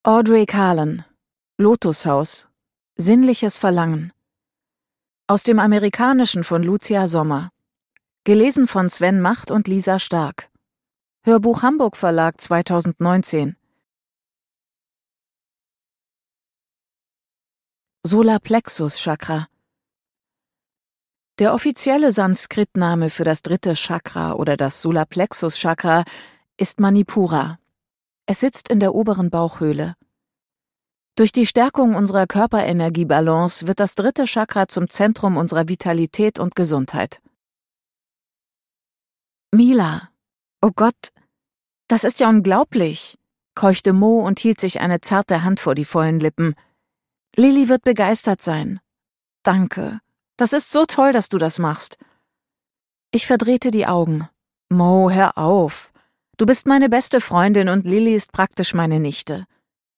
Audrey Carlan, Lotushaus, sinnliches Verlangen. Aus dem Amerikanischen von Lucia Sommer. Gelesen von Sven Macht und Lisa Stark. Hörbuch Hamburg Verlag 2019. Solarplexus-Chakra. Der offizielle Sanskrit-Name für das dritte Chakra oder das Solarplexus-Chakra ist Manipura. Es sitzt in der oberen Bauchhöhle. Durch die Stärkung unserer Körperenergiebalance wird das dritte Chakra zum Zentrum unserer Vitalität und Gesundheit. Mila, oh Gott, das ist ja unglaublich, keuchte Mo und hielt sich eine zarte Hand vor die vollen Lippen. Lilly wird begeistert sein. Danke, das ist so toll, dass du das machst. Ich verdrehte die Augen. Mo, hör auf. Du bist meine beste Freundin und Lilly ist praktisch meine Nichte.